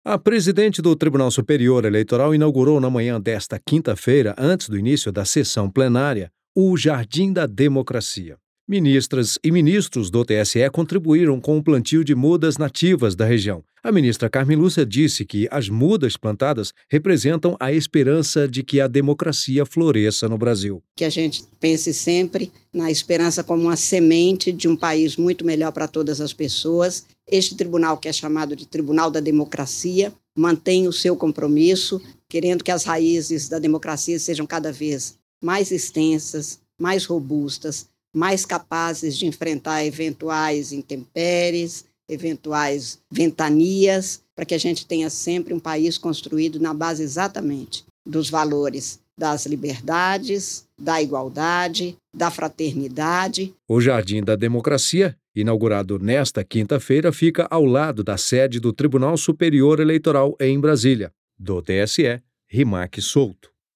A presidente do Tribunal Superior Eleitoral inaugurou na manhã desta quinta-feira, antes do início da sessão plenária, o Jardim da Democracia. Ministras e ministros do TSE contribuíram com o plantio de mudas nativas da região. A ministra Carmen Lúcia disse que as mudas plantadas representam a esperança de que a democracia floresça no Brasil. Que a gente pense sempre na esperança como uma semente de um país muito melhor para todas as pessoas. Este tribunal, que é chamado de Tribunal da Democracia, mantém o seu compromisso, querendo que as raízes da democracia sejam cada vez mais extensas, mais robustas, mais capazes de enfrentar eventuais intempéries, eventuais ventanias, para que a gente tenha sempre um país construído na base exatamente dos valores das liberdades, da igualdade, da fraternidade. O Jardim da Democracia, inaugurado nesta quinta-feira, fica ao lado da sede do Tribunal Superior Eleitoral em Brasília. Do TSE, Rimac Souto.